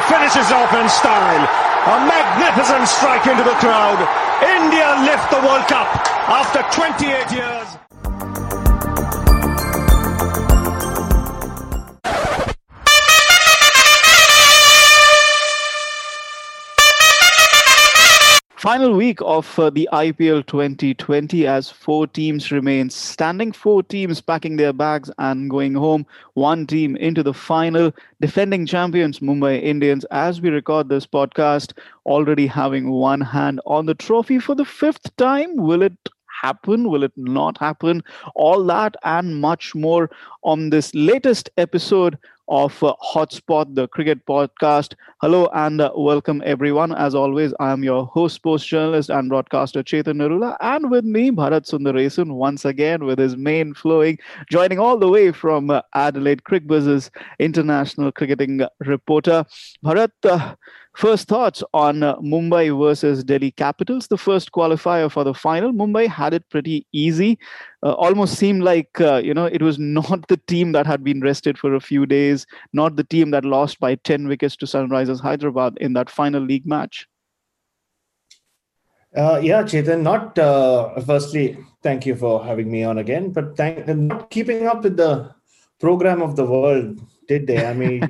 finishes off in style. A magnificent strike into the crowd. India lift the World Cup after 28 years. Final week of the IPL 2020 as four teams remain standing, four teams packing their bags and going home, one team into the final, defending champions Mumbai Indians as we record this podcast, already having one hand on the trophy for the fifth time. Will it happen? Will it not happen? All that and much more on this latest episode of Hotspot, the cricket podcast. Hello and welcome everyone. As always, I am your host, sports journalist and broadcaster Chetan Narula, and with me Bharat Sundaresan once again with his main flowing, joining all the way from Adelaide CricBuzz's international cricketing reporter. Bharat, first thoughts on Mumbai versus Delhi Capitals, the first qualifier for the final. Mumbai had it pretty easy. Almost seemed like, it was not the team that had been rested for a few days, not the team that lost by 10 wickets to Sunrisers Hyderabad in that final league match. Chetan, firstly, thank you for having me on again, but not keeping up with the program of the world, did they? I mean,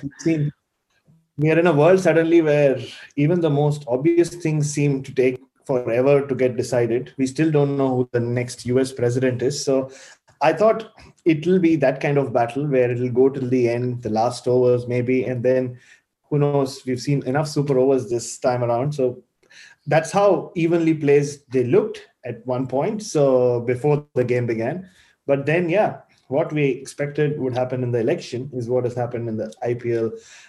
we are in a world suddenly where even the most obvious things seem to take forever to get decided. We still don't know who the next US president is. So I thought it will be that kind of battle where it will go till the end, the last overs maybe, and then who knows, we've seen enough super overs this time around. So that's how evenly placed they looked at one point. So before the game began. But then, what we expected would happen in the election is what has happened in the IPL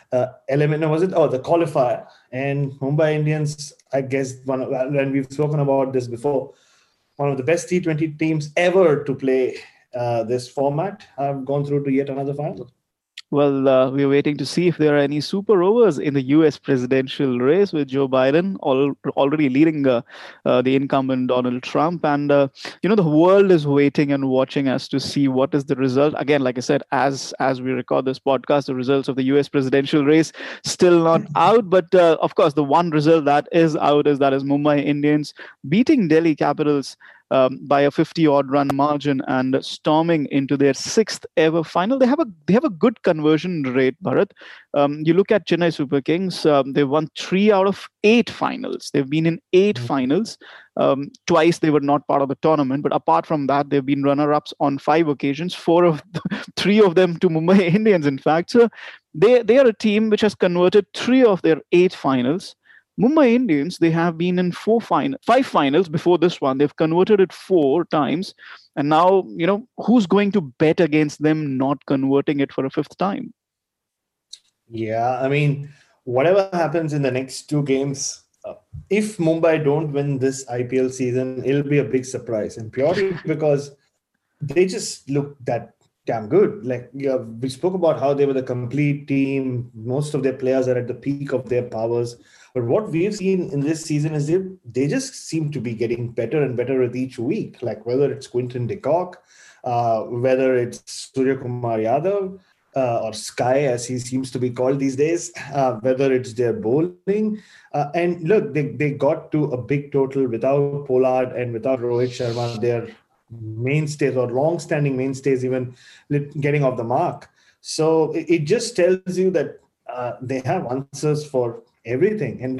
the qualifier. And Mumbai Indians, I guess, and we've spoken about this before, one of the best T20 teams ever to play this format, have gone through to yet another final. Well, we're waiting to see if there are any super overs in the US presidential race with Joe Biden already leading the incumbent Donald Trump. And, the world is waiting and watching as to see what is the result. Again, like I said, as we record this podcast, the results of the US presidential race still not out. But, of course, the one result that is out is Mumbai Indians beating Delhi Capitals by a 50-odd run margin and storming into their sixth ever final. They have a good conversion rate, Bharat. You look at Chennai Super Kings, they've won 3 out of 8 finals. They've been in 8 finals. Twice they were not part of the tournament, but apart from that, they've been runner-ups on 5 occasions, 3 of them to Mumbai Indians, in fact. So they are a team which has converted 3 of their 8 finals. Mumbai Indians, they have been in 5 finals before this one. They've converted it 4 times. And now, who's going to bet against them not converting it for a 5th time? Yeah, I mean, whatever happens in the next 2 games, if Mumbai don't win this IPL season, it'll be a big surprise. And purely because they just look that damn good. We spoke about how they were the complete team. Most of their players are at the peak of their powers. But what we've seen in this season is they just seem to be getting better and better with each week. Like whether it's Quinton de Kock, whether it's Suryakumar Yadav, or Sky, as he seems to be called these days, whether it's their bowling. And look, they got to a big total without Pollard and without Rohit Sharma, their mainstays or long-standing mainstays even getting off the mark. So it just tells you that they have answers for everything. And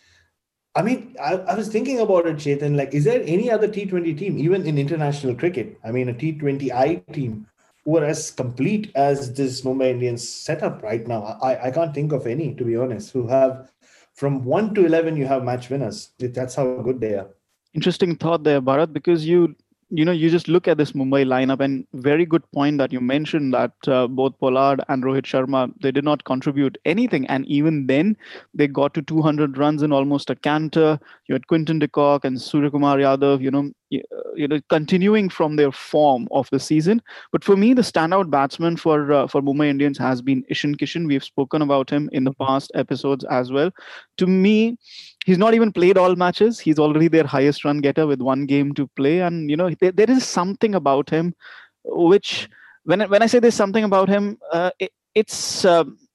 I was thinking about it, Chetan, is there any other T20 team, even in international cricket, a T20I team, who are as complete as this Mumbai Indians setup right now? I can't think of any, to be honest, who have from 1 to 11, you have match winners. That's how good they are. Interesting thought there, Bharat, because you just look at this Mumbai lineup, and very good point that you mentioned that both Pollard and Rohit Sharma, they did not contribute anything. And even then, they got to 200 runs in almost a canter. You had Quinton de Kock and Suryakumar Yadav, continuing from their form of the season. But for me, the standout batsman for Mumbai Indians has been Ishan Kishan. We've spoken about him in the past episodes as well. To me, he's not even played all matches. He's already their highest run getter with 1 game to play. And, there is something about him which, when I say there's something about him, it's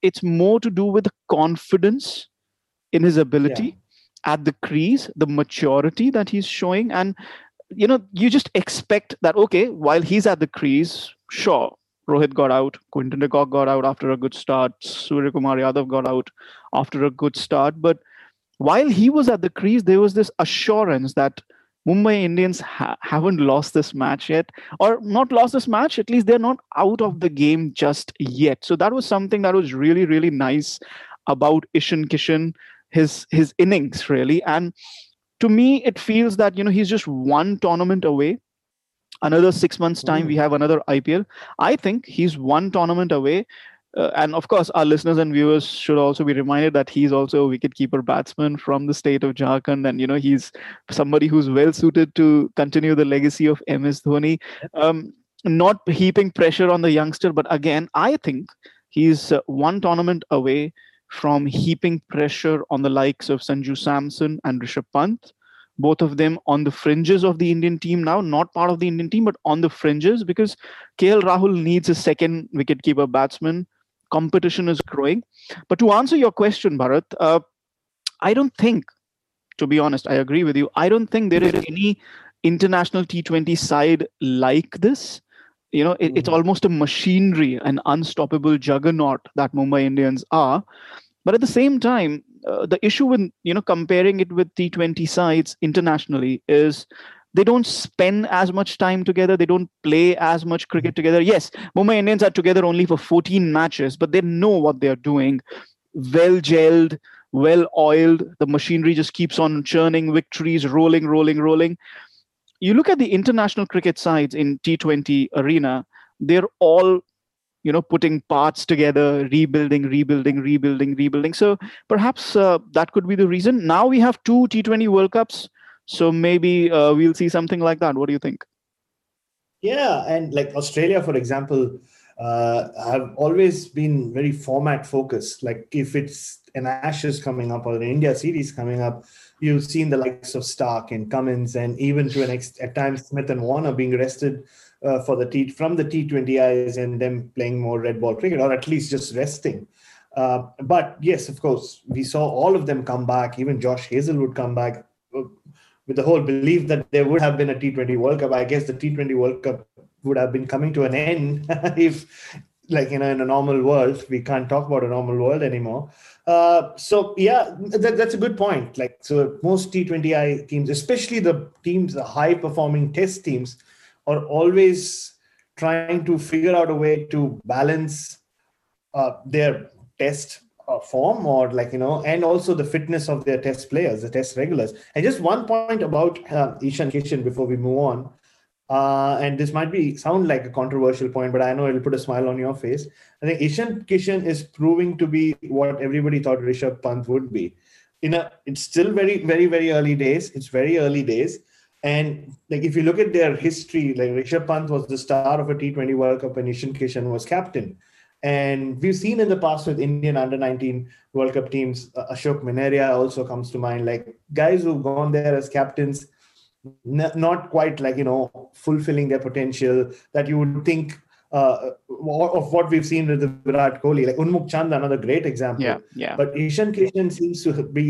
it's more to do with the confidence in his ability at the crease, the maturity that he's showing. And, you just expect that, okay, while he's at the crease, sure, Rohit got out, Quinton de Kock got out after a good start, Surya Kumar Yadav got out after a good start. But while he was at the crease, there was this assurance that Mumbai Indians haven't lost this match yet, or not lost this match, at least they're not out of the game just yet. So that was something that was really, really nice about Ishan Kishan, his innings, really. And to me, it feels that, he's just one tournament away. Another 6 months' time, we have another IPL. I think he's one tournament away. And of course, our listeners and viewers should also be reminded that he's also a wicketkeeper batsman from the state of Jharkhand. And, he's somebody who's well suited to continue the legacy of MS Dhoni. Not heaping pressure on the youngster, but again, I think he's one tournament away from heaping pressure on the likes of Sanju Samson and Rishabh Pant. Both of them on the fringes of the Indian team now, not part of the Indian team, but on the fringes, because KL Rahul needs a second wicketkeeper batsman. Competition is growing. But to answer your question, Bharat, I don't think, to be honest, I agree with you. I don't think there is any international T20 side like this. It's almost a machinery, an unstoppable juggernaut that Mumbai Indians are. But at the same time, the issue with, comparing it with T20 sides internationally is they don't spend as much time together. They don't play as much cricket together. Yes, Mumbai Indians are together only for 14 matches, but they know what they're doing. Well gelled, well oiled. The machinery just keeps on churning, victories, rolling. You look at the international cricket sides in T20 arena, they're all, putting parts together, rebuilding. So perhaps that could be the reason. Now we have 2 T20 World Cups. So maybe we'll see something like that. What do you think? Yeah, and like Australia, for example, have always been very format focused. Like if it's an Ashes coming up or an India series coming up, you've seen the likes of Stark and Cummins, and even to at times Smith and Warner being rested from the T20Is and them playing more red ball cricket, or at least just resting. But yes, of course, we saw all of them come back. Even Josh Hazel would come back with the whole belief that there would have been a T20 World Cup. I guess the T20 World Cup would have been coming to an end if, in a normal world. We can't talk about a normal world anymore. So yeah, that's a good point. So most T20I teams, especially the high-performing test teams, are always trying to figure out a way to balance their test form, or and also the fitness of their test players, the test regulars. And just one point about Ishan Kishan before we move on, and this might sound like a controversial point, but I know it'll put a smile on your face. I think Ishan Kishan is proving to be what everybody thought Rishabh Pant would be. It's still very, very, very early days. It's very early days. And if you look at their history, Rishabh Pant was the star of a T20 World Cup and Ishan Kishan was captain. And we've seen in the past with Indian under-19 World Cup teams, Ashok Mineria also comes to mind, guys who've gone there as captains, not quite fulfilling their potential that you would think of what we've seen with the Virat Kohli. Unmukh Chand, another great example. Yeah. But Ishan Kishan seems to be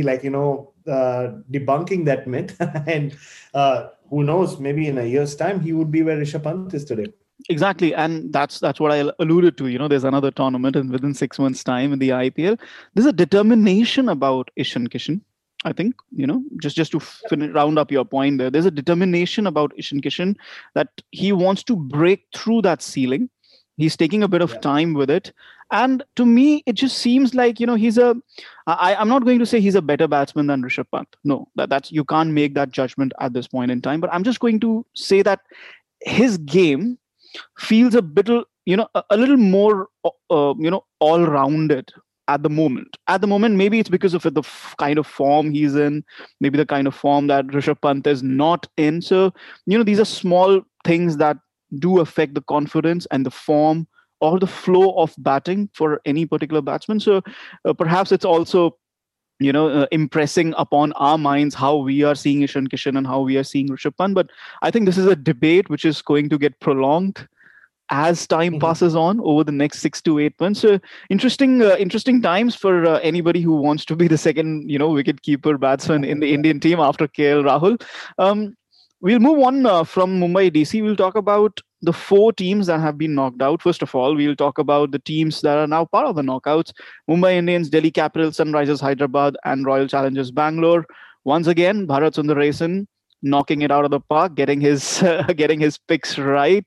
debunking that myth. And who knows, maybe in a year's time, he would be where Rishabh Pant is today. Exactly. And that's what I alluded to. There's another tournament, and within 6 months' time in the IPL, there's a determination about Ishan Kishan. I think, just to round up your point there's a determination about Ishan Kishan that he wants to break through that ceiling. He's taking a bit of time with it. And to me, it just seems like, I'm not going to say he's a better batsman than Rishabh Pant. No, that's you can't make that judgment at this point in time. But I'm just going to say that his game feels a little more, all-rounded at the moment. At the moment, maybe it's because of the kind of form he's in, maybe the kind of form that Rishabh Pant is not in. So, these are small things that do affect the confidence and the form or the flow of batting for any particular batsman. So perhaps it's also, impressing upon our minds how we are seeing Ishan Kishan and how we are seeing Rishabh Pant. But I think this is a debate which is going to get prolonged as time passes on over the next 6 to 8 months. So interesting times for anybody who wants to be the second, wicket keeper batsman in the Indian team after KL Rahul. We'll move on from Mumbai DC. We'll talk about the 4 teams that have been knocked out. First of all, we'll talk about the teams that are now part of the knockouts: Mumbai Indians, Delhi Capitals, Sunrisers Hyderabad, and Royal Challengers Bangalore. Once again, Bharat Sundaresan knocking it out of the park, getting his getting his picks right.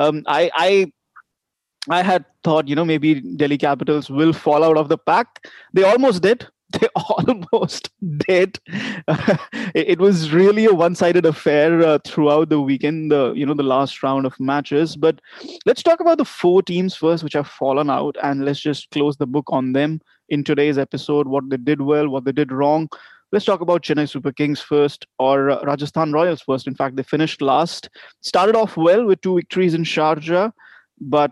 I had thought, maybe Delhi Capitals will fall out of the pack. They almost did. They almost did. It was really a one-sided affair throughout the weekend, the last round of matches. But let's talk about the 4 teams first, which have fallen out, and let's just close the book on them in today's episode. What they did well, what they did wrong. Let's talk about Chennai Super Kings first, or Rajasthan Royals first. In fact, they finished last. Started off well with 2 victories in Sharjah, but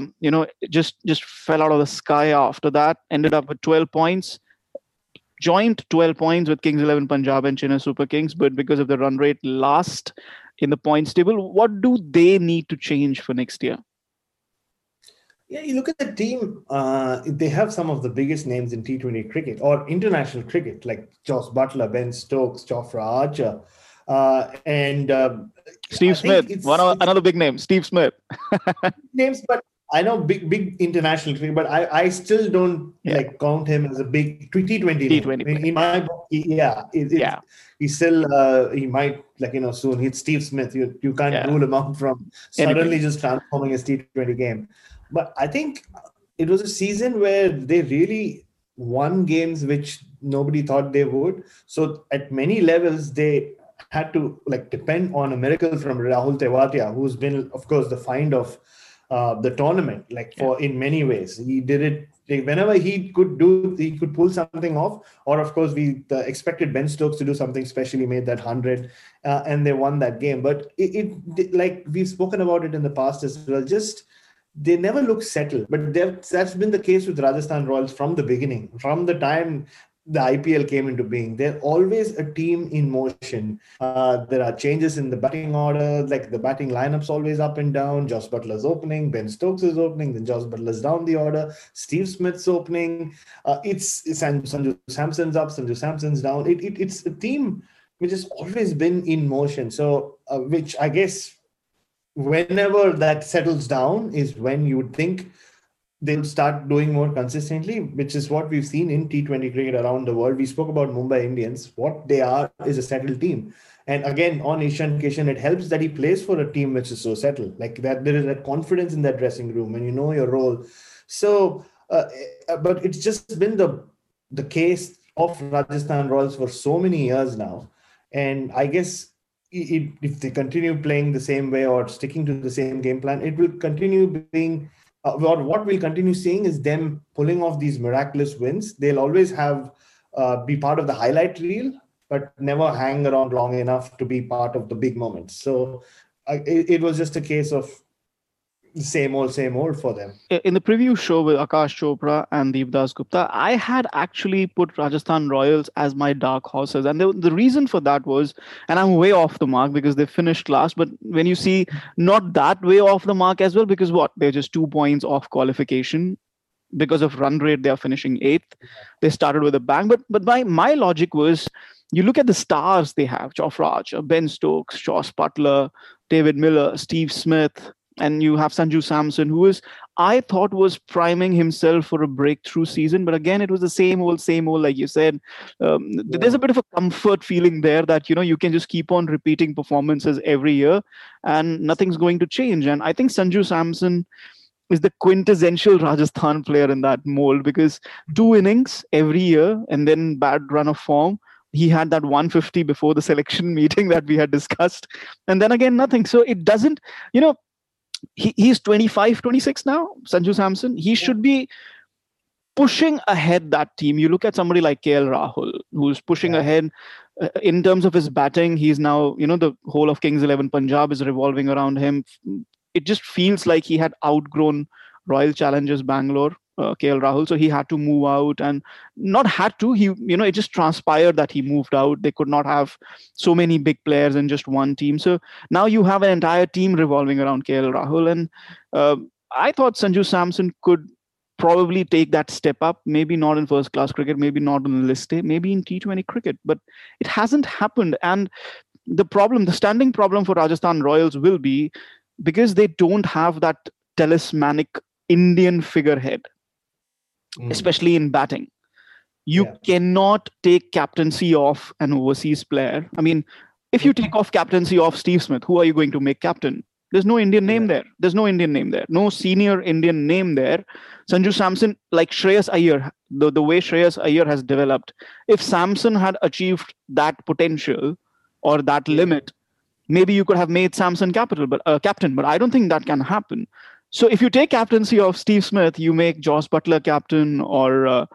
just fell out of the sky after that. Ended up with 12 points. Joint 12 points with Kings 11 Punjab and Chennai Super Kings, but because of the run rate, last in the points table. What do they need to change for next year? Yeah, you look at the team, they have some of the biggest names in T20 cricket or international cricket, like Josh Butler, Ben Stokes, Jofra Archer, and Steve Smith, another big name, Steve Smith. Names, but I know big international cricket, but I still don't count him as a big T20 name. In my book, he's still he might soon hit Steve Smith. You can't rule him out from suddenly just transforming his T20 game. But I think it was a season where they really won games which nobody thought they would. So at many levels, they had to depend on a miracle from Rahul Tewatia, who's been, of course, the find of the tournament. In many ways, he did it whenever he could pull something off. Or of course, we expected Ben Stokes to do something special. He made that 100, and they won that game. But it like we've spoken about it in the past as well. They never look settled, but that's been the case with Rajasthan Royals from the beginning, from the time the IPL came into being. They're always a team in motion. There are changes in the batting order, the batting lineup's always up and down. Josh Butler's opening, Ben Stokes is opening, then Josh Butler's down the order, Steve Smith's opening. It's Sanju Samson's up, Sanju Samson's down. It's a team which has always been in motion. So, which I guess, whenever that settles down is when you would think they'll start doing more consistently, which is what we've seen in T20 cricket around the world. We spoke about Mumbai Indians. What they are is a settled team. And again, on Ishan Kishan, it helps that he plays for a team which is so settled. That there is that confidence in that dressing room and you know your role. So, but it's just been the case of Rajasthan Royals for so many years now. And I guess if they continue playing the same way or sticking to the same game plan, it will continue being, or what we'll continue seeing is them pulling off these miraculous wins. They'll always be part of the highlight reel, but never hang around long enough to be part of the big moments. So it was just a case of same old for them. In the preview show with Akash Chopra and Devdas Gupta, I had actually put Rajasthan Royals as my dark horses. And the reason for that was, and I'm way off the mark because they finished last, but when you see not that way off the mark as well, because they're just 2 points off qualification. Because of run rate, they are finishing 8th. They started with a bang. But my logic was, you look at the stars they have, Jofra Archer, Ben Stokes, Josh Butler, David Miller, Steve Smith, and you have Sanju Samson, who I thought was priming himself for a breakthrough season. But again, it was the same old, like you said. There's a bit of a comfort feeling there that, you can just keep on repeating performances every year and nothing's going to change. And I think Sanju Samson is the quintessential Rajasthan player in that mold, because 2 innings every year and then bad run of form. He had that 150 before the selection meeting that we had discussed. And then again, nothing. So it doesn't, he's 25, 26 now, Sanju Samson. He should be pushing ahead that team. You look at somebody like KL Rahul, who's pushing ahead in terms of his batting. He's now, the whole of Kings 11 Punjab is revolving around him. It just feels like he had outgrown Royal Challengers Bangalore. KL Rahul, so he had to move out, and not had to. It just transpired that he moved out. They could not have so many big players in just one team. So now you have an entire team revolving around KL Rahul, and I thought Sanju Samson could probably take that step up. Maybe not in first class cricket, maybe not in list A, maybe in T20 cricket, but it hasn't happened. And the standing problem for Rajasthan Royals will be because they don't have that talismanic Indian figurehead, especially in batting. You cannot take captaincy off an overseas player. I mean, if you take off captaincy off Steve Smith, who are you going to make captain? There's no Indian name there. There's no Indian name there. No senior Indian name there. Sanju Samson, like Shreyas Iyer, the way Shreyas Iyer has developed, if Samson had achieved that potential or that limit, maybe you could have made Samson captain, but I don't think that can happen. So if you take captaincy of Steve Smith, you make Joss Butler captain or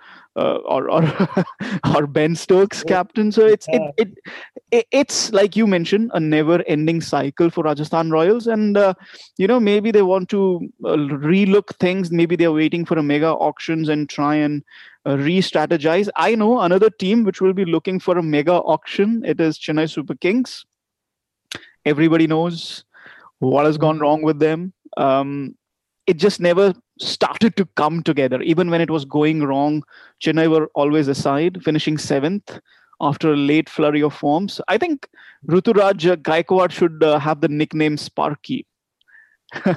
Ben Stokes captain. So it's like you mentioned, a never-ending cycle for Rajasthan Royals, and maybe they want to relook things. Maybe they're waiting for a mega auctions and try and re-strategize. I know another team which will be looking for a mega auction. It is Chennai Super Kings. Everybody knows what has gone wrong with them. It just never started to come together. Even when it was going wrong, Chennai were always aside, finishing 7th after a late flurry of forms. I think Ruturaj Gaikwad should have the nickname Sparky. For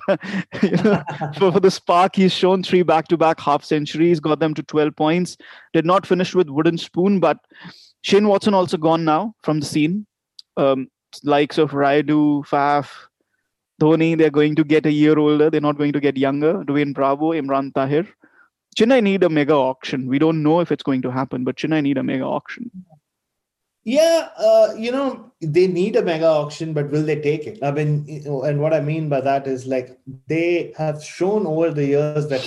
the spark, he's shown 3 back-to-back half centuries, got them to 12 points. Did not finish with wooden spoon, but Shane Watson also gone now from the scene. Likes of Raidu, Faf, Dhoni, they're going to get a year older. They're not going to get younger. Dwayne Bravo, Imran Tahir. Chennai need a mega auction. We don't know if it's going to happen, but Chennai need a mega auction. Yeah, they need a mega auction, but will they take it? I mean, and what I mean by that is like they have shown over the years that,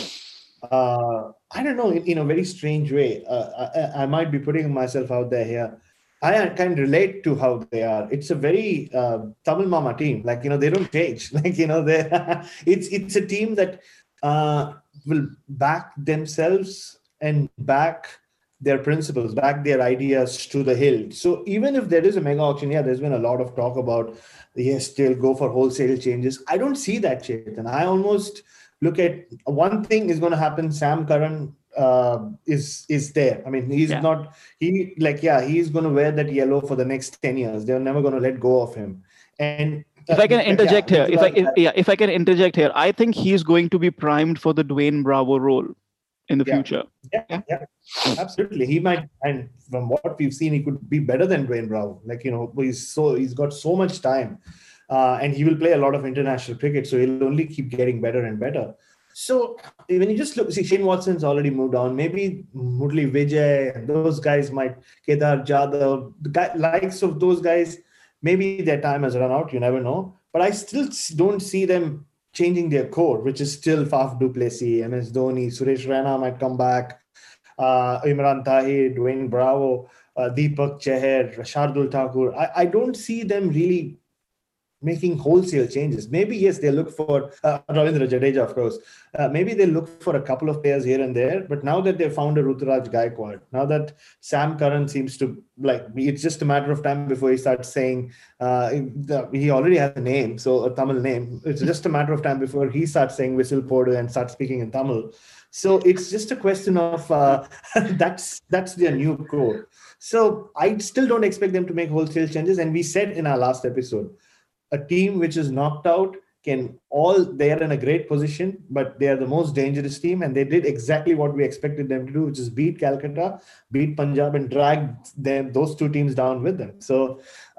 I don't know, in a very strange way. I might be putting myself out there here. I can relate to how they are. It's a very Tamil Mama team. Like, they don't change. Like, it's a team that will back themselves and back their principles, back their ideas to the hill. So even if there is a mega auction, there's been a lot of talk about, yes, they'll go for wholesale changes. I don't see that, Chetan. I almost look at one thing is going to happen. Sam Curran is there. I mean, he's going to wear that yellow for the next 10 years. They're never going to let go of him. And if I can interject here, if I can interject here, I think he's going to be primed for the Dwayne Bravo role in the future. Yeah, absolutely. He might, and from what we've seen, he could be better than Dwayne Bravo. Like, he's got so much time, and he will play a lot of international cricket, so he'll only keep getting better and better. So when you just look, see, Shane Watson's already moved on. Maybe Murli Vijay, those guys might, Kedar Jadhav, likes of those guys, maybe their time has run out. You never know. But I still don't see them changing their core, which is still Faf du Plessis, MS Dhoni, Suresh Raina might come back, Imran Tahir, Dwayne Bravo, Deepak Chahar, Shardul Thakur. I don't see them really making wholesale changes. Maybe, yes, they look for Ravindra Jadeja, of course. Maybe they look for a couple of players here and there. But now that they've found a Ruturaj Gaikwad, now that Sam Curran seems to, it's just a matter of time before he starts saying, he already has a name, so a Tamil name. It's just a matter of time before he starts saying whistle podu and starts speaking in Tamil. So it's just a question of that's their new core. So I still don't expect them to make wholesale changes. And we said in our last episode, a team which is knocked out they're in a great position, but they are the most dangerous team. And they did exactly what we expected them to do, which is beat Calcutta, beat Punjab, and drag those two teams down with them. So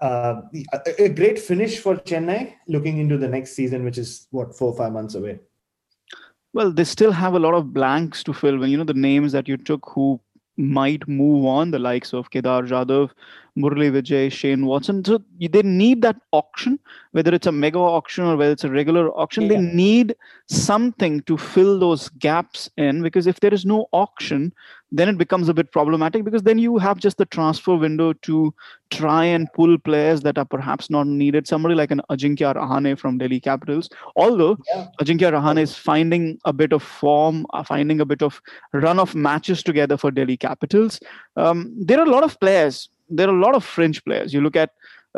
a great finish for Chennai looking into the next season, which is 4 or 5 months away. Well, they still have a lot of blanks to fill. When the names that you took who might move on, the likes of Kedar Jadhav, Murali Vijay, Shane Watson. So they need that auction, whether it's a mega auction or whether it's a regular auction. They need something to fill those gaps in, because if there is no auction, then it becomes a bit problematic, because then you have just the transfer window to try and pull players that are perhaps not needed. Somebody like an Ajinkya Rahane from Delhi Capitals. Although Ajinkya Rahane is finding a bit of form, finding a bit of run of matches together for Delhi Capitals. There are a lot of players. There are a lot of fringe players. You look at,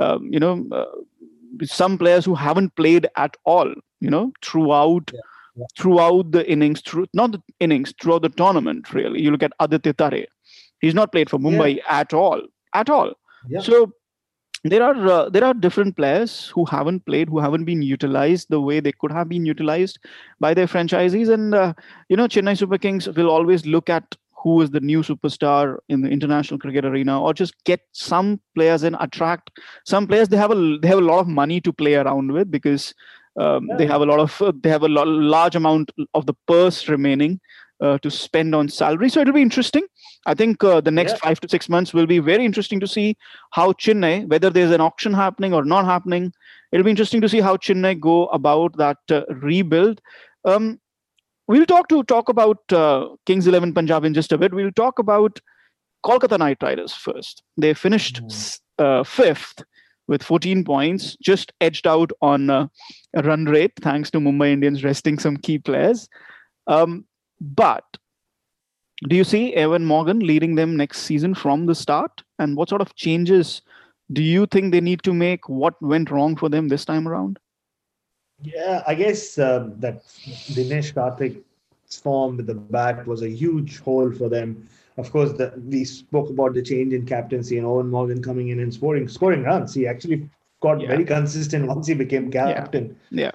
some players who haven't played at all, throughout the innings, throughout the tournament, really. You look at Aditya Tare. He's not played for Mumbai at all. Yeah. So there are different players who haven't played, who haven't been utilized the way they could have been utilized by their franchisees. And, Chennai Super Kings will always look at who is the new superstar in the international cricket arena, or just get some players and attract some players. They have a lot of money to play around with, because they have a large amount of the purse remaining to spend on salary. So it'll be interesting. I think the next 5 to 6 months will be very interesting to see how Chennai, whether there's an auction happening or not happening, it'll be interesting to see how Chennai go about that rebuild. We'll talk about Kings 11 Punjab in just a bit. We'll talk about Kolkata Knight Riders first. They finished fifth with 14 points, just edged out on run rate, thanks to Mumbai Indians resting some key players. But do you see Evan Morgan leading them next season from the start? And what sort of changes do you think they need to make? What went wrong for them this time around? Yeah, I guess that Dinesh Karthik's form with the bat was a huge hole for them. Of course, we spoke about the change in captaincy and Owen Morgan coming in and scoring runs. He actually got very consistent once he became captain.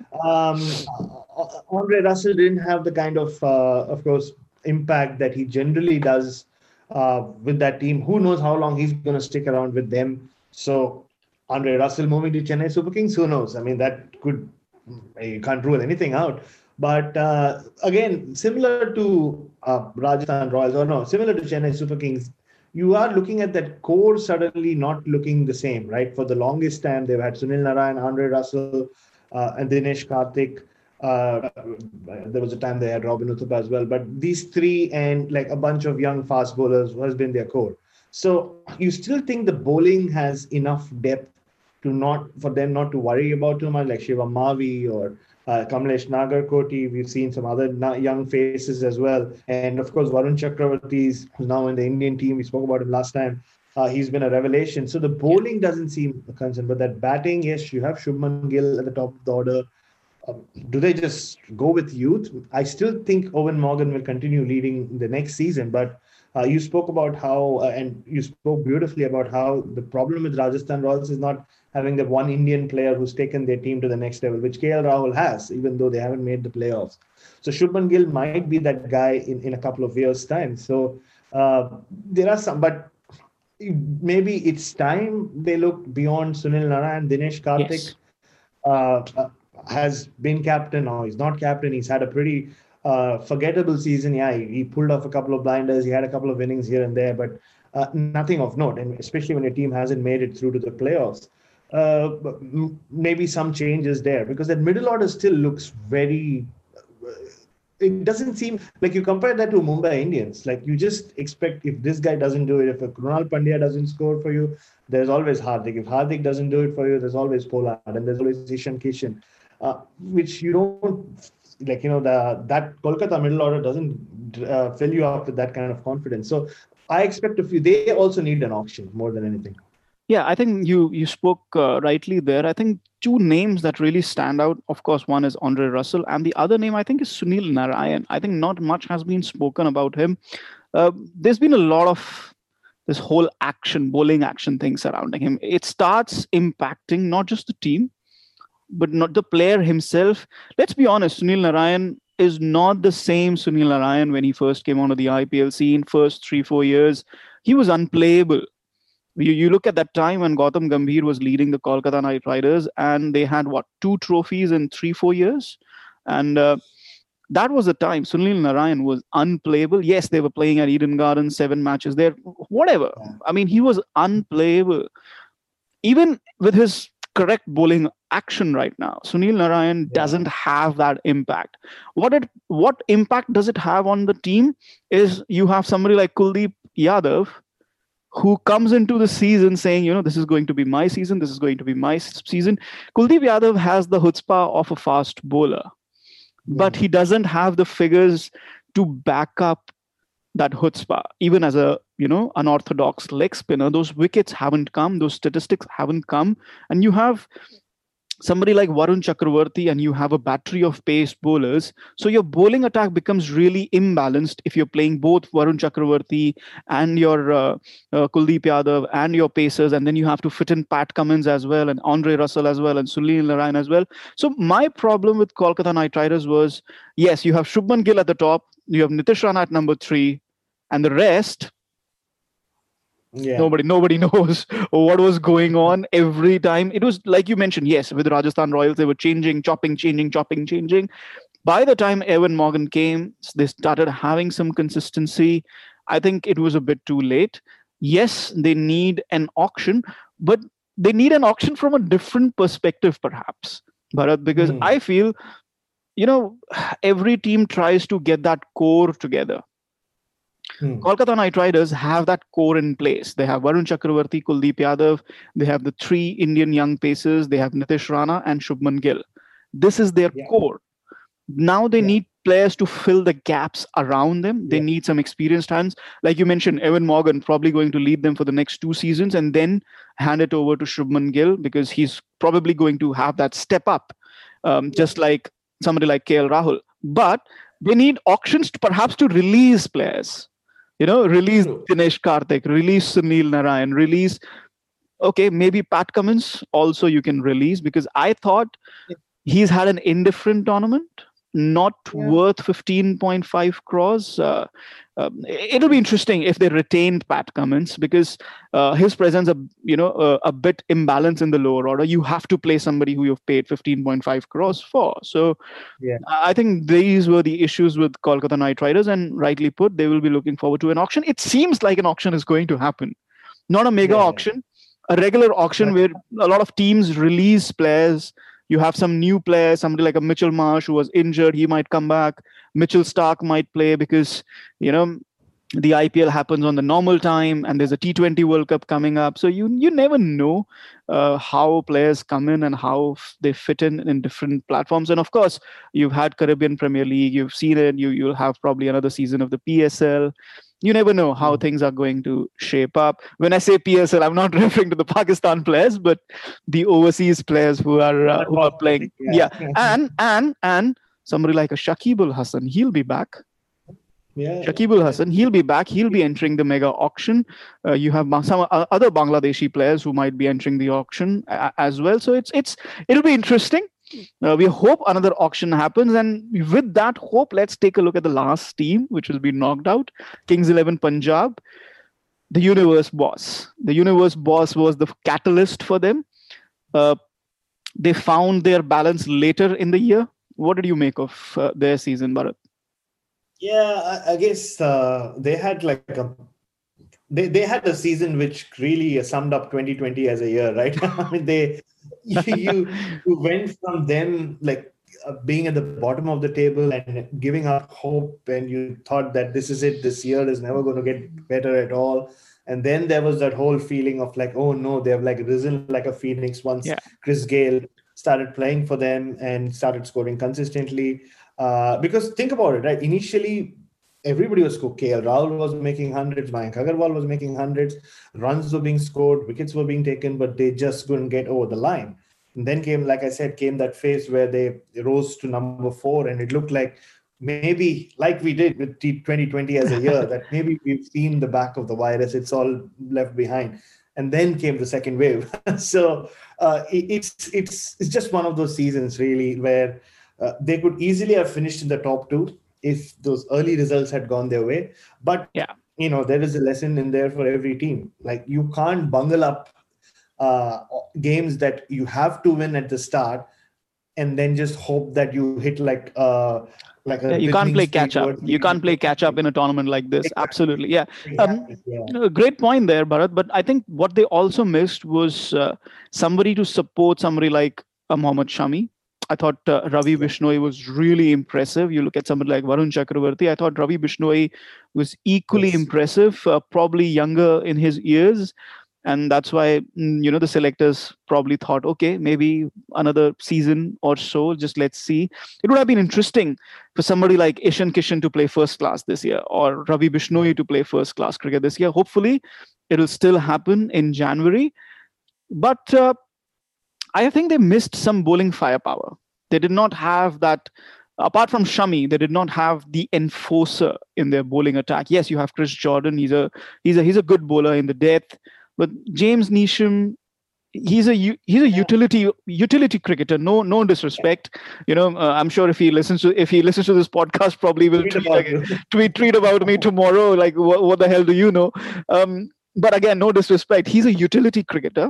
Andre Russell didn't have the kind of course, impact that he generally does with that team. Who knows how long he's going to stick around with them? So Andre Russell moving to Chennai Super Kings, who knows? I mean, you can't rule anything out. But again, similar to Rajasthan Royals, similar to Chennai Super Kings, you are looking at that core suddenly not looking the same, right? For the longest time, they've had Sunil Narayan, Andre Russell, and Dinesh Karthik. There was a time they had Robin Uthappa as well. But these three and like a bunch of young fast bowlers has been their core. So you still think the bowling has enough depth for them not to worry about too much, like Shivam Mavi or Kamlesh Nagarkoti. We've seen some other young faces as well. And of course, Varun Chakravarti is now in the Indian team. We spoke about him last time. He's been a revelation. So the bowling doesn't seem a concern. But that batting, yes, you have Shubman Gill at the top of the order. Do they just go with youth? I still think Owen Morgan will continue leading the next season. But you spoke about how, and you spoke beautifully about how the problem with Rajasthan Royals is not having the one Indian player who's taken their team to the next level, which KL Rahul has, even though they haven't made the playoffs. So Shubman Gill might be that guy in a couple of years' time. So there are some, but maybe it's time they look beyond Sunil Narayan. Dinesh Karthik has been captain, or he's not captain. He's had a pretty forgettable season. Yeah, he pulled off a couple of blinders. He had a couple of innings here and there, but nothing of note. And especially when your team hasn't made it through to the playoffs. Maybe some changes there, because that middle order still looks very. It doesn't seem like, you compare that to Mumbai Indians. Like, you just expect, if this guy doesn't do it, if Krunal Pandya doesn't score for you, there's always Hardik. If Hardik doesn't do it for you, there's always Pollard, and there's always Ishan Kishan, which you don't like. That Kolkata middle order doesn't fill you up with that kind of confidence. So I expect they also need an auction more than anything. Yeah, I think you spoke rightly there. I think two names that really stand out, of course, one is Andre Russell, and the other name I think is Sunil Narayan. I think not much has been spoken about him. There's been a lot of this whole bowling action thing surrounding him. It starts impacting not just the team, but not the player himself. Let's be honest, Sunil Narayan is not the same Sunil Narayan when he first came onto the IPL scene. First 3-4 years, he was unplayable. You look at that time when Gautam Gambhir was leading the Kolkata Knight Riders, and they had 2 trophies in 3-4 years, and that was the time Sunil Narayan was unplayable. Yes, they were playing at Eden Gardens, 7 matches there, whatever. I mean, he was unplayable. Even with his correct bowling action right now, Sunil Narayan doesn't have that impact. What impact does it have on the team is you have somebody like Kuldeep Yadav who comes into the season saying, this is going to be my season, this is going to be my season. Kuldeep Yadav has the chutzpah of a fast bowler, but he doesn't have the figures to back up that chutzpah. Even as a unorthodox leg spinner, those wickets haven't come, those statistics haven't come, and you have somebody like Varun Chakravarti and you have a battery of pace bowlers. So your bowling attack becomes really imbalanced if you're playing both Varun Chakravarti and your Kuldeep Yadav and your pacers, and then you have to fit in Pat Cummins as well and Andre Russell as well and Sunil Narayan as well. So my problem with Kolkata Knight Riders was, yes, you have Shubman Gill at the top, you have Nitish Rana at number 3, and the rest, nobody knows what was going on every time. It was like you mentioned, yes, with Rajasthan Royals, they were changing. By the time Evan Morgan came, they started having some consistency. I think it was a bit too late. Yes, they need an auction, but they need an auction from a different perspective, perhaps, Bharat, because I feel, every team tries to get that core together. Kolkata Knight Riders have that core in place. They have Varun Chakravarti, Kuldeep Yadav. They have the 3 Indian young pacers. They have Nitish Rana and Shubman Gill. This is their core. Now they need players to fill the gaps around them. They need some experienced hands. Like you mentioned, Evan Morgan probably going to lead them for the next 2 seasons and then hand it over to Shubman Gill because he's probably going to have that step up, just like somebody like KL Rahul. But they need auctions perhaps to release players. Release Dinesh Karthik, release Sunil Narayan, release, maybe Pat Cummins also you can release, because I thought he's had an indifferent tournament, not worth 15.5 crores. It'll be interesting if they retained Pat Cummins, because his presence, a bit imbalanced in the lower order. You have to play somebody who you've paid 15.5 crores for. So I think these were the issues with Kolkata Knight Riders, and rightly put, they will be looking forward to an auction. It seems like an auction is going to happen. Not a mega auction, a regular auction where a lot of teams release players. You have some new players, somebody like a Mitchell Marsh who was injured. He might come back. Mitchell Stark might play because, the IPL happens on the normal time and there's a T20 World Cup coming up. So you never know how players come in and how they fit in different platforms. And of course, you've had Caribbean Premier League. You've seen it. You'll have probably another season of the PSL. You never know how things are going to shape up. When I say PSL, I'm not referring to the Pakistan players, but the overseas players who are playing. And somebody like a Shakib-ul Hasan, he'll be back. Shakib-ul Hasan, he'll be back. He'll be entering the mega auction. You have some other Bangladeshi players who might be entering the auction as well. So it'll be interesting. We hope another auction happens, and with that hope, let's take a look at the last team which has been knocked out, Kings 11 Punjab. The Universe Boss. The Universe Boss was the catalyst for them. They found their balance later in the year. What did you make of their season, Bharat? Yeah, I guess they had they had a season which really summed up 2020 as a year, right? I mean, you went from them being at the bottom of the table and giving up hope, and you thought that this is it, this year is never going to get better at all. And then there was that whole feeling of oh no, they've risen like a phoenix once Chris Gayle started playing for them and started scoring consistently. Because think about it, right? Initially, everybody was scored. KL Rahul was making hundreds, Mayank Agarwal was making hundreds, runs were being scored, wickets were being taken, but they just couldn't get over the line. And then came that phase where they rose to number 4, and it looked like maybe, like we did with 2020 as a year, that maybe we've seen the back of the virus, it's all left behind. And then came the second wave. So it's just one of those seasons really where they could easily have finished in the top 2 if those early results had gone their way. But, there is a lesson in there for every team. You can't bungle up games that you have to win at the start and then just hope that you hit like a You can't lightning play streak catch up. towards You the can't play catch up in a tournament like this. Exactly. Absolutely. Yeah. Exactly. Yeah. Great point there, Bharat. But I think what they also missed was somebody to support somebody like Mohammad Shami. I thought Ravi Bishnoi was really impressive. You look at somebody like Varun Chakravarti. I thought Ravi Bishnoi was equally Yes. impressive, probably younger in his years. And that's why, the selectors probably thought, okay, maybe another season or so, just let's see. It would have been interesting for somebody like Ishan Kishan to play first class this year, or Ravi Bishnoi to play first class cricket this year. Hopefully, it'll still happen in January. But I think they missed some bowling firepower. They did not have that. Apart from Shami, they did not have the enforcer in their bowling attack. Yes, you have Chris Jordan. He's a good bowler in the death. But James Neesham, he's a utility cricketer. No disrespect. I'm sure if he listens to this podcast, probably will tweet about me tomorrow. Like, what the hell do you know? But again, no disrespect. He's a utility cricketer.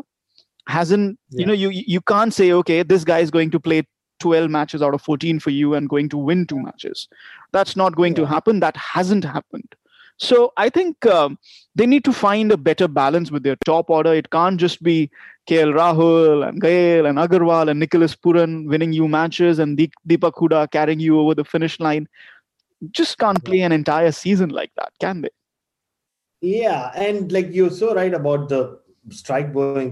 You can't say, okay, this guy is going to play 12 matches out of 14 for you and going to win 2 matches. That's not going to happen. That hasn't happened. So I think they need to find a better balance with their top order. It can't just be KL Rahul and Gail and Agarwal and Nicholas Puran winning you matches and Deepak Hooda carrying you over the finish line. Just can't play an entire season like that, can they? Yeah, and like you're so right about the strike bowling.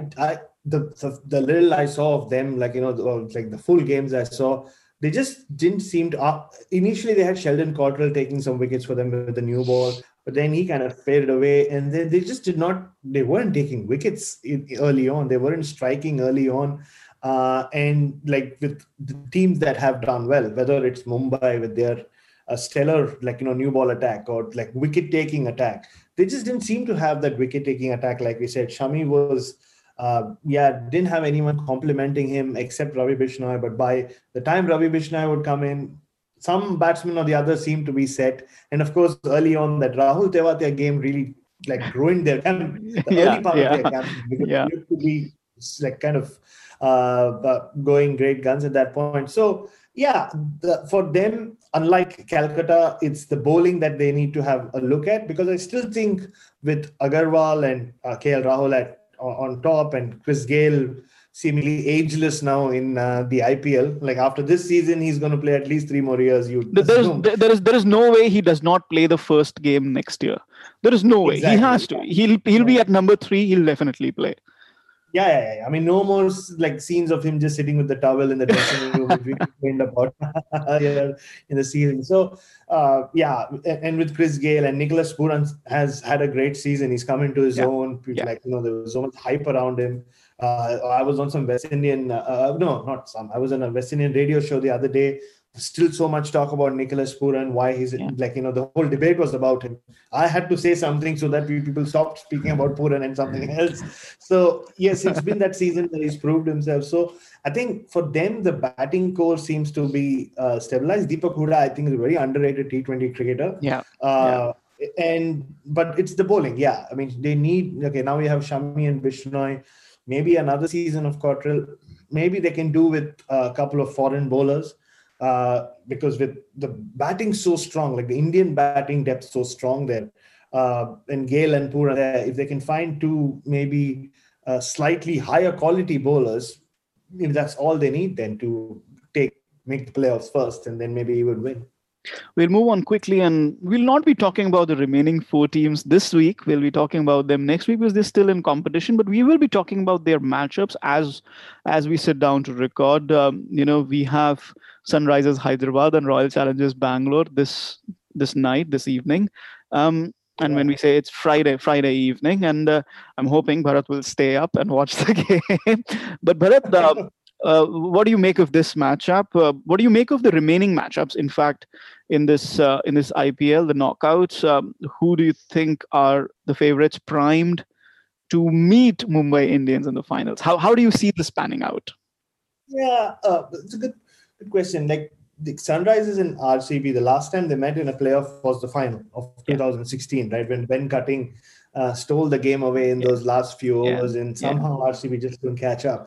The little I saw of them, like the full games I saw, they just didn't seem to. Initially, they had Sheldon Cottrell taking some wickets for them with the new ball, but then he kind of faded away, and then they just did not. They weren't taking wickets early on. They weren't striking early on, and like with the teams that have done well, whether it's Mumbai with their stellar new ball attack or like wicket taking attack, they just didn't seem to have that wicket taking attack. Like we said, Shami was. Didn't have anyone complimenting him except Ravi Bishnoi. But by the time Ravi Bishnoi would come in, some batsman or the other seemed to be set. And of course, early on, that Rahul Tewatia game really ruined their camp. The early part of their camp because they looked to be going great guns at that point. So for them, unlike Calcutta, it's the bowling that they need to have a look at, because I still think with Agarwal and KL Rahul on top and Chris Gayle seemingly ageless now in the IPL. Like after this season, he's going to play at least 3 more years. There is no way he does not play the first game next year. There is no way. He has to. He'll be at number 3. He'll definitely play. Yeah. I mean, no more scenes of him just sitting with the towel in the dressing room, which we complained about in the season. So, and with Chris Gayle and Nicholas Puran has had a great season. He's come into his own. There was so much hype around him. I was on some West Indian, I was on a West Indian radio show the other day. Still so much talk about Nicholas Puran, why he's the whole debate was about him. I had to say something so that people stopped speaking about Puran and something else. So yes, it's been that season that he's proved himself. So I think for them, the batting core seems to be stabilized. Deepak Hooda, I think, is a very underrated T20 cricketer. But it's the bowling. Yeah. I mean, they need, now we have Shami and Bishnoi, maybe another season of Cottrell. Maybe they can do with a couple of foreign bowlers. Because with the batting so strong, like the Indian batting depth so strong there, and Gayle and Puran, if they can find 2 maybe slightly higher quality bowlers, if that's all they need then to make the playoffs first, and then maybe he would win. We'll move on quickly, and we'll not be talking about the remaining 4 teams this week. We'll be talking about them next week because they're still in competition, but we will be talking about their matchups as we sit down to record. We have Sunrisers Hyderabad and Royal Challengers Bangalore this evening. And when we say it's Friday evening, and I'm hoping Bharat will stay up and watch the game. But Bharat, what do you make of this matchup? What do you make of the remaining matchups? In fact, in this IPL, the knockouts, who do you think are the favorites primed to meet Mumbai Indians in the finals? How do you see this panning out? Yeah, it's a good question. Like the Sunrisers and RCB, the last time they met in a playoff was the final of 2016, right? When Ben Cutting stole the game away in those last few overs, and somehow RCB just couldn't catch up.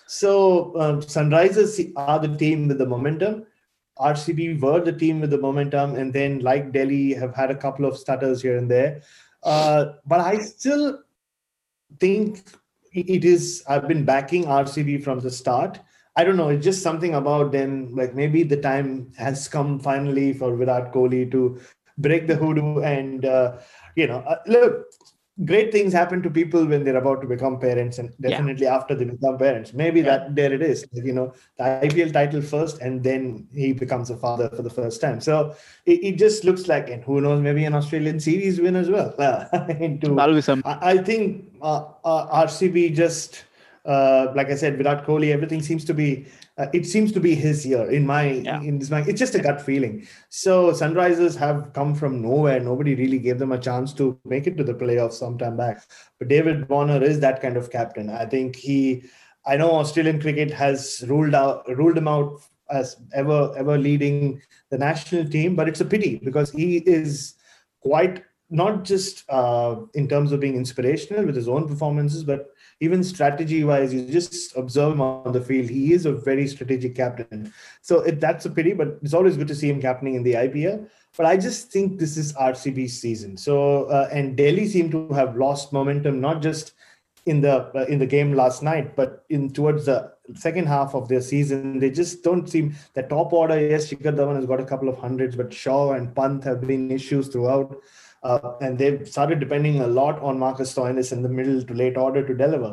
So Sunrisers are the team with the momentum. RCB were the team with the momentum, and then like Delhi have had a couple of stutters here and there. But I still think it is. I've been backing RCB from the start. I don't know. It's just something about them. Like maybe the time has come finally for Virat Kohli to break the hoodoo and look. Great things happen to people when they're about to become parents, and definitely after they become parents. Maybe that there it is. Like, the IPL title first, and then he becomes a father for the first time. So it just looks like, and who knows, maybe an Australian series win as well. That'll be some. I think RCB just, like I said, Virat Kohli, everything seems to be. It seems to be his year in this mind. It's just a gut feeling. So Sunrisers have come from nowhere. Nobody really gave them a chance to make it to the playoffs sometime back. But David Warner is that kind of captain. I think I know Australian cricket has ruled him out as ever leading the national team, but it's a pity because he is quite not just in terms of being inspirational with his own performances, but even strategy-wise, you just observe him on the field. He is a very strategic captain. So that's a pity, but it's always good to see him captaining in the IPL. But I just think this is RCB's season. So and Delhi seem to have lost momentum, not just in the game last night, but towards the second half of their season. They just don't seem the top order. Yes, Shikhar Dhawan has got a couple of hundreds, but Shaw and Pant have been issues throughout. And they've started depending a lot on Marcus Stoinis in the middle to late order to deliver.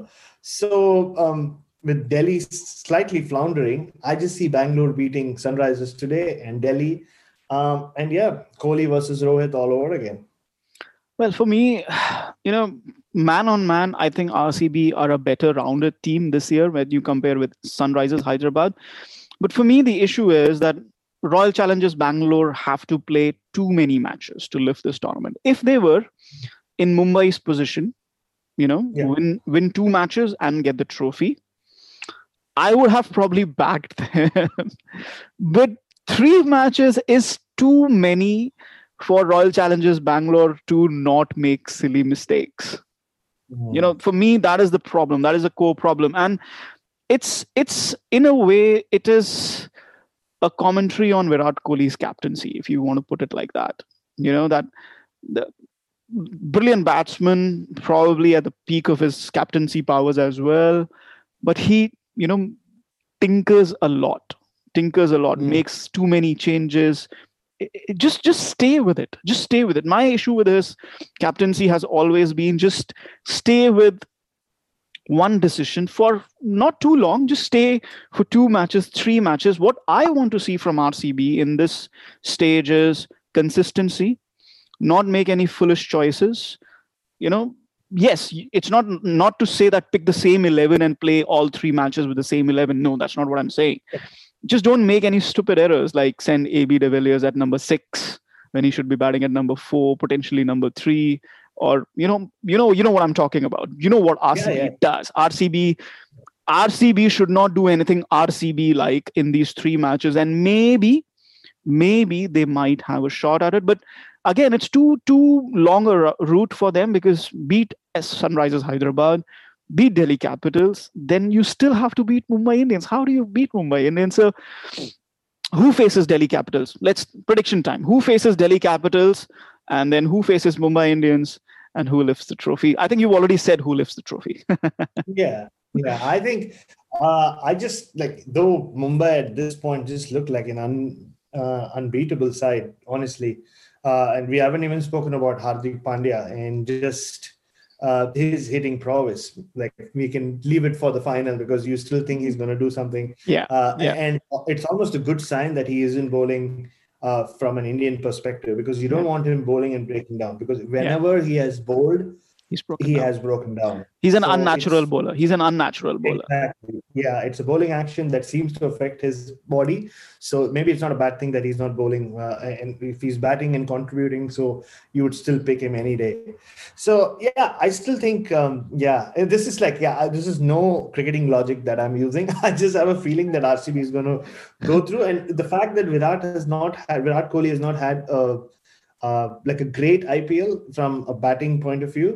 So with Delhi slightly floundering, I just see Bangalore beating Sunrisers today and Delhi. Kohli versus Rohit all over again. Well, for me, man on man, I think RCB are a better rounded team this year when you compare with Sunrisers Hyderabad. But for me, the issue is that Royal Challengers Bangalore have to play too many matches to lift this tournament. If they were in Mumbai's position, win 2 matches and get the trophy, I would have probably backed them. But 3 matches is too many for Royal Challengers Bangalore to not make silly mistakes. For me, that is the problem. That is a core problem. And it's in a way, it is a commentary on Virat Kohli's captaincy, if you want to put it like that. That the brilliant batsman, probably at the peak of his captaincy powers as well, but he, tinkers a lot, makes too many changes. Just stay with it. Just stay with it. My issue with his captaincy has always been just stay with one decision for not too long. Just stay for 2 matches, 3 matches. What I want to see from RCB in this stage is consistency, not make any foolish choices. Yes, it's not to say that pick the same 11 and play all 3 matches with the same 11. No, that's not what I'm saying. Just don't make any stupid errors like send AB de Villiers at number 6 when he should be batting at number 4, potentially number 3. Or you know what I'm talking about. You know what RCB does. RCB should not do anything RCB like in these 3 matches, and maybe they might have a shot at it. But again, it's too long a route for them, because beat Sunrisers Hyderabad, beat Delhi Capitals, then you still have to beat Mumbai Indians. How do you beat Mumbai Indians? So who faces Delhi Capitals? Let's prediction time. Who faces Delhi Capitals? And then who faces Mumbai Indians, and who lifts the trophy? I think you've already said who lifts the trophy. Yeah. I think I just though Mumbai at this point just looked like an unbeatable side, honestly. And we haven't even spoken about Hardik Pandya and just his hitting prowess. We can leave it for the final because you still think he's going to do something. And it's almost a good sign that he isn't bowling from an Indian perspective, because you don't want him bowling and breaking down, because whenever he has bowled, he has broken down. He's an unnatural bowler. Exactly. Yeah, it's a bowling action that seems to affect his body. So maybe it's not a bad thing that he's not bowling. And if he's batting and contributing, so you would still pick him any day. So I still think, this is no cricketing logic that I'm using. I just have a feeling that RCB is going to go through. And the fact that Virat Kohli has not had a great IPL from a batting point of view,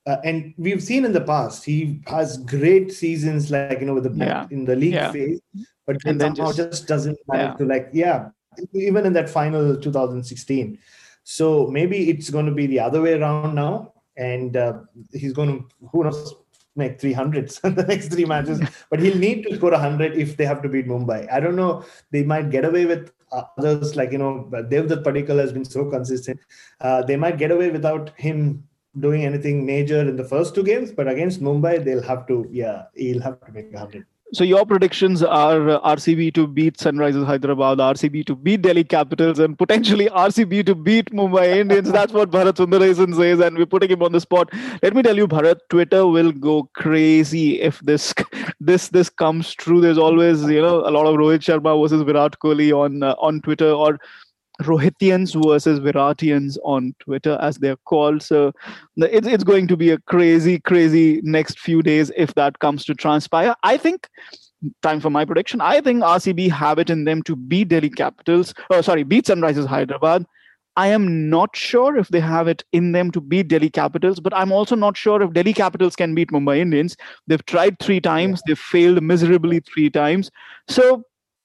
and we've seen in the past he has great seasons, like with the in the league phase, but then somehow just doesn't manage to even in that final 2016. So maybe it's going to be the other way around now, and he's going to, who knows, make 300s in the next 3 matches. But he'll need to score 100 if they have to beat Mumbai. I don't know. They might get away with others, like Devdutt Padikkal has been so consistent. They might get away without him doing anything major in the first 2 games, but against Mumbai, he'll have to make 100. So your predictions are RCB to beat Sunrisers Hyderabad, RCB to beat Delhi Capitals, and potentially RCB to beat Mumbai Indians. That's what Bharat Sundaresan says, and we're putting him on the spot. Let me tell you, Bharat, Twitter will go crazy if this comes true. There's always a lot of Rohit Sharma versus Virat Kohli on Twitter, or Rohitians versus Viratians on Twitter, as they're called. So it's going to be a crazy, crazy next few days if that comes to transpire. I think, time for my prediction, I think RCB have it in them to beat Delhi Capitals. Beat Sunrisers Hyderabad. I am not sure if they have it in them to beat Delhi Capitals, but I'm also not sure if Delhi Capitals can beat Mumbai Indians. They've tried 3 times. They've failed miserably 3 times. So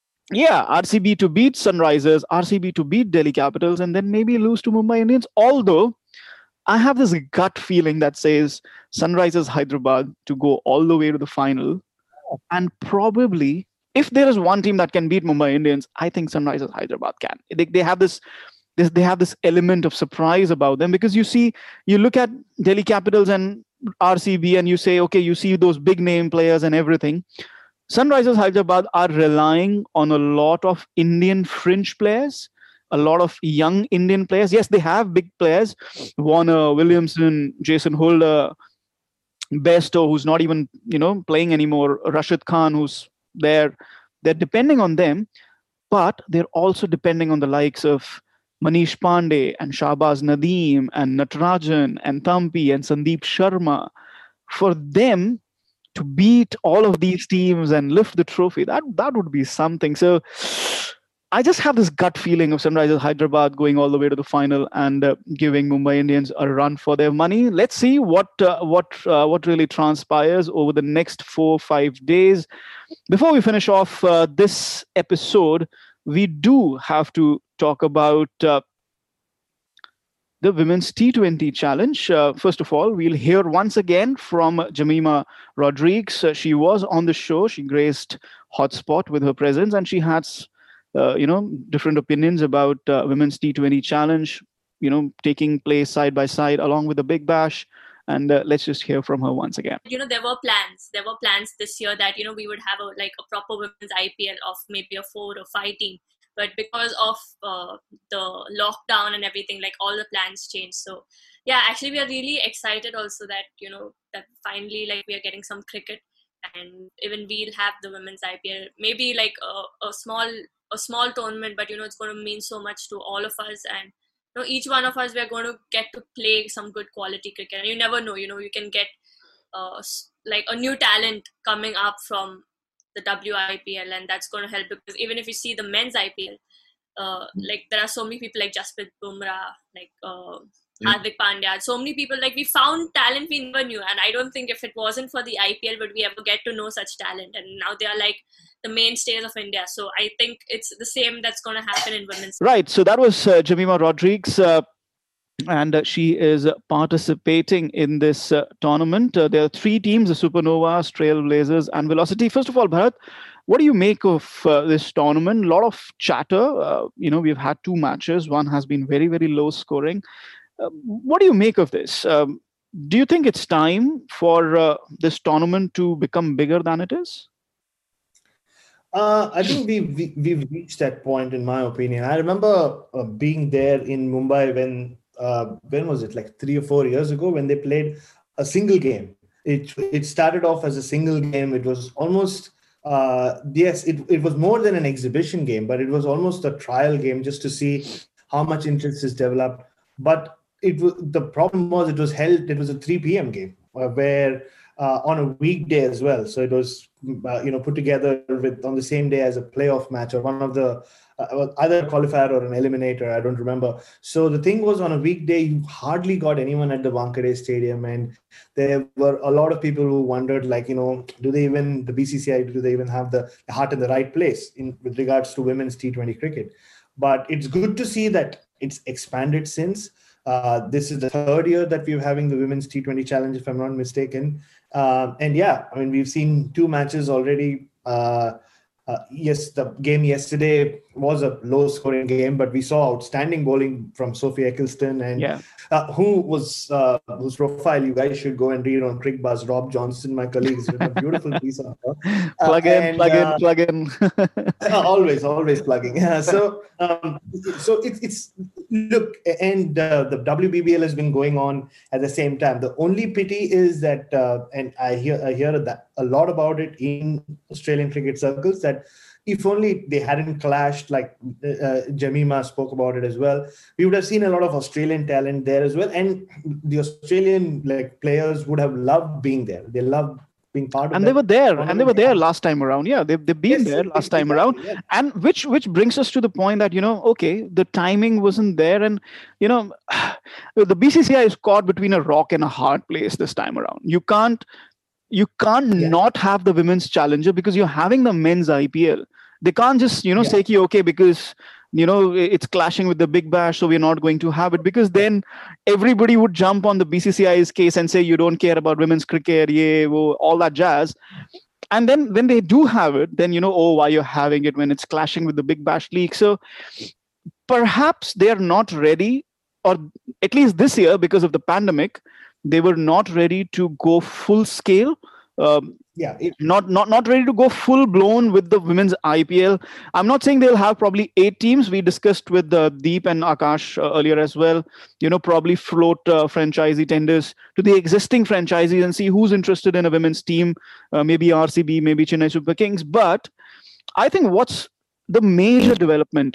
RCB to beat Sunrisers, RCB to beat Delhi Capitals, and then maybe lose to Mumbai Indians. Although I have this gut feeling that says Sunrisers Hyderabad to go all the way to the final. And probably, if there is one team that can beat Mumbai Indians, I think Sunrisers Hyderabad can. They have this element of surprise about them, because you look at Delhi Capitals and RCB and you say, okay, you see those big name players and everything. Sunrisers Hyderabad are relying on a lot of Indian fringe players, a lot of young Indian players. Yes, they have big players, Warner, Williamson, Jason Holder, Bairstow, who's not even playing anymore, Rashid Khan, who's there. They're depending on them, but they're also depending on the likes of Manish Pandey and Shahbaz Nadeem and Natarajan and Thampi and Sandeep Sharma. For them to beat all of these teams and lift the trophy, that would be something. So I just have this gut feeling of Sunrisers Hyderabad going all the way to the final and giving Mumbai Indians a run for their money. Let's see what really transpires over the next 4-5 days. Before we finish off this episode, we do have to talk about the Women's T20 Challenge. First of all, we'll hear once again from Jemimah Rodrigues. She was on the show. She graced Hotspot with her presence, and she has, different opinions about Women's T20 Challenge, taking place side by side along with the Big Bash. And let's just hear from her once again. There were plans this year that, we would have a proper women's IPL of maybe a 4 or 5 team. But because of the lockdown and everything, all the plans changed. So, actually we are really excited also that, that finally, we are getting some cricket, and even we'll have the women's IPL, maybe a small tournament, but, it's going to mean so much to all of us. And, each one of us, we're going to get to play some good quality cricket. And you never know, you can get a new talent coming up from the WIPL, and that's going to help, because even if you see the men's IPL, there are so many people like Jasprit Bumrah, Hardik Pandya, so many people, we found talent we never knew. And I don't think if it wasn't for the IPL would we ever get to know such talent, and now they are the mainstays of India. So I think it's the same that's going to happen in women's. Right, so that was Jemimah Rodrigues, and she is participating in this tournament. There are 3 teams, the Supernovas, Trailblazers, and Velocity. First of all, Bharat, what do you make of this tournament? A lot of chatter. We've had 2 matches. One has been very, very low scoring. What do you make of this? Do you think it's time for this tournament to become bigger than it is? I think we've reached that point, in my opinion. I remember being there in Mumbai when was it, 3 or 4 years ago, when they played a single game. It started off as a single game. It was almost it was more than an exhibition game, but it was almost a trial game just to see how much interest is developed. But the problem was it was a 3 p.m. game where on a weekday as well. So it was put together on the same day as a playoff match or one of the either a qualifier or an eliminator. I don't remember. So the thing was, on a weekday, you hardly got anyone at the Wankhede Stadium, and there were a lot of people who wondered, like, the BCCI, do they even have the heart in the right place with regards to women's T20 cricket? But it's good to see that it's expanded since. This is the third year that we're having the Women's T20 Challenge, if I'm not mistaken. And yeah, I mean, we've seen 2 matches already. Yes, the game yesterday was a low-scoring game, but we saw outstanding bowling from Sophie Eccleston, and whose profile you guys should go and read on CricBuzz. Rob Johnson, my colleague, has written a beautiful piece on her. Plug in. Always plugging. Yeah, so it's look, and the WBBL has been going on at the same time. The only pity is that, and I hear that a lot about it in Australian cricket circles, that if only they hadn't clashed, like Jemima spoke about it as well, we would have seen a lot of Australian talent there as well, and the Australian players would have loved being there. They loved being part of it. And they were there last time around. Yeah, they've been there last time around. Yeah. And which brings us to the point that, okay, the timing wasn't there. And, the BCCI is caught between a rock and a hard place this time around. You can't not have the women's challenger because you're having the men's IPL. They can't just, say, okay, because, it's clashing with the Big Bash, so we're not going to have it, because then everybody would jump on the BCCI's case and say, you don't care about women's cricket, all that jazz. And then when they do have it, then, why you're having it when it's clashing with the Big Bash League. So perhaps they are not ready, or at least this year, because of the pandemic, they were not ready to go full scale. Not ready to go full blown with the women's IPL. I'm not saying they'll have probably 8 teams. We discussed with Deep and Akash earlier as well. Probably float franchisee tenders to the existing franchisees and see who's interested in a women's team. Maybe RCB, maybe Chennai Super Kings. But I think what's the major development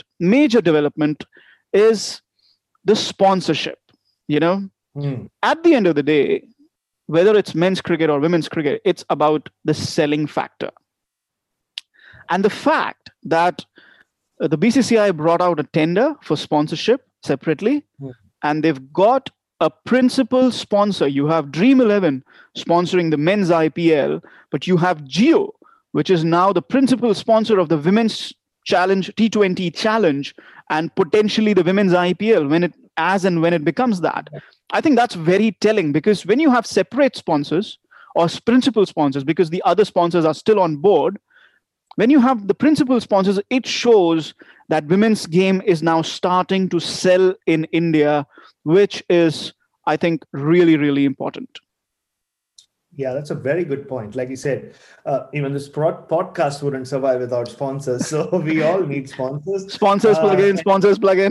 is the sponsorship. At the end of the day, whether it's men's cricket or women's cricket, it's about the selling factor. And the fact that the BCCI brought out a tender for sponsorship separately, and they've got a principal sponsor. You have Dream 11 sponsoring the men's IPL, but you have Jio, which is now the principal sponsor of the women's challenge, T20 challenge, and potentially the women's IPL when it becomes that. I think that's very telling, because when you have separate sponsors or principal sponsors, because the other sponsors are still on board, when you have the principal sponsors, it shows that women's game is now starting to sell in India, which is, I think, really, really important. Yeah, that's a very good point. Like you said, even this podcast wouldn't survive without sponsors. So we all need sponsors. Sponsors plug in.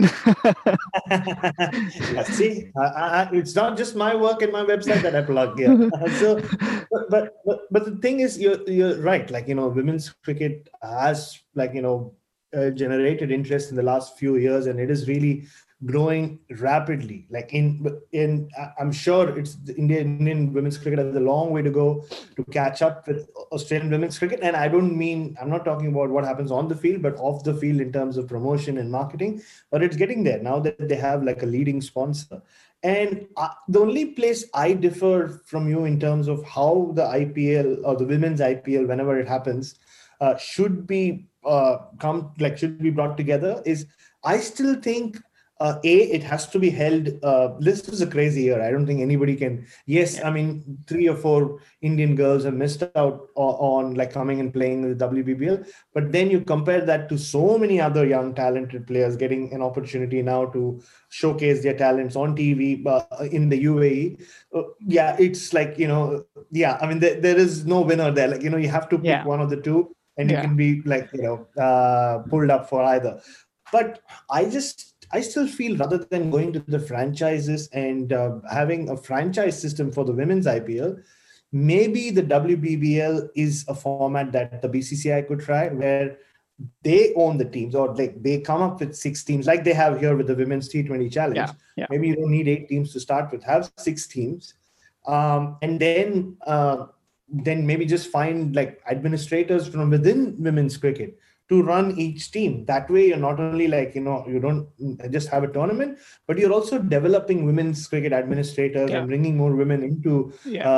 See, it's not just my work and my website that I plug here. But the thing is, you're right. Women's cricket has generated interest in the last few years, and it is really growing rapidly. I'm sure it's Indian women's cricket has a long way to go to catch up with Australian women's cricket. And I'm not talking about what happens on the field, but off the field in terms of promotion and marketing. But it's getting there now that they have a leading sponsor. And the only place I differ from you in terms of how the IPL or the women's IPL, whenever it happens, should be brought together is, I still think it has to be held. This was a crazy year. I don't think anybody can. Yes, I mean, 3 or 4 Indian girls have missed out on coming and playing in the WBBL. But then you compare that to so many other young talented players getting an opportunity now to showcase their talents on TV in the UAE. It's I mean, there is no winner there. You have to pick one of the two, and you can be pulled up for either. But I still feel, rather than going to the franchises and having a franchise system for the women's IPL, maybe the WBBL is a format that the BCCI could try, where they own the teams, or they come up with 6 teams like they have here with the Women's T20 Challenge. Maybe you don't need 8 teams to start with. Have 6 teams. And then maybe just find administrators from within women's cricket to run each team. That way, you're not only you don't just have a tournament, but you're also developing women's cricket administrators and bringing more women into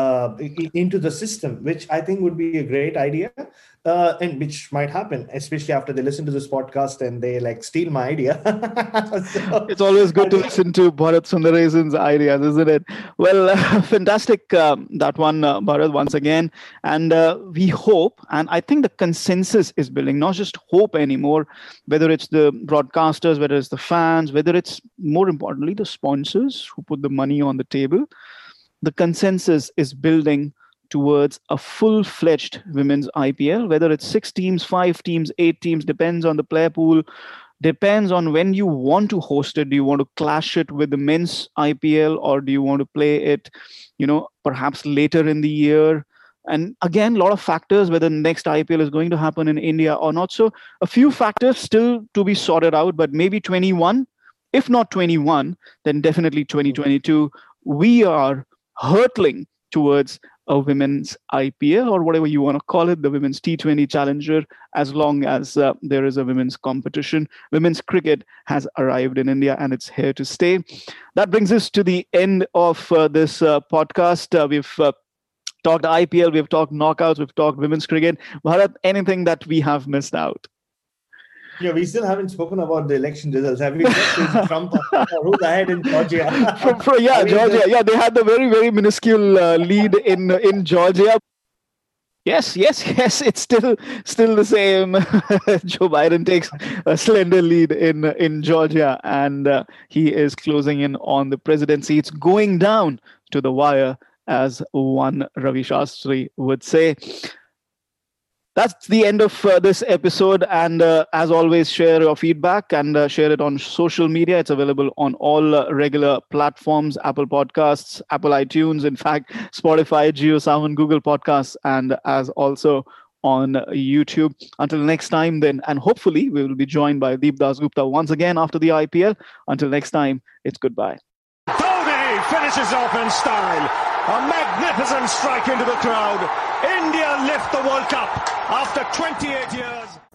the system, which I think would be a great idea, and which might happen, especially after they listen to this podcast and they steal my idea. So, it's always good to listen to Bharat Sundaresan's ideas, isn't it? Well, fantastic that one, Bharat, once again. And we hope, and I think the consensus is building, not just hope anymore, whether it's the broadcasters, whether it's the fans, whether it's, more importantly, the sponsors who put the money on the table. The consensus is building towards a full-fledged women's IPL, whether it's 6 teams, 5 teams, 8 teams, depends on the player pool, depends on when you want to host it. Do you want to clash it with the men's IPL, or do you want to play it, perhaps later in the year? And again, a lot of factors whether the next IPL is going to happen in India or not. So a few factors still to be sorted out, but maybe 21, if not 21, then definitely 2022. We are hurtling towards a women's IPL, or whatever you want to call it, the women's T20 Challenger, as long as there is a women's competition. Women's cricket has arrived in India and it's here to stay. That brings us to the end of this podcast. We've talked IPL, we've talked knockouts, we've talked women's cricket. Bharat, anything that we have missed out? Yeah, we still haven't spoken about the election results. Have we just Trump who's ahead in Georgia? Georgia. Yeah, they had the very, very minuscule lead in Georgia. Yes. It's still the same. Joe Biden takes a slender lead in Georgia, and he is closing in on the presidency. It's going down to the wire, as one Ravi Shastri would say. That's the end of this episode. And as always, share your feedback and share it on social media. It's available on all regular platforms, Apple Podcasts, Apple iTunes, in fact, Spotify, JioSaavn, Google Podcasts, and as also on YouTube. Until next time then, and hopefully we will be joined by Deep Dasgupta once again after the IPL. Until next time, it's goodbye. Dhoni finishes off in style. A magnificent strike into the crowd. India lift the World Cup after 28 years.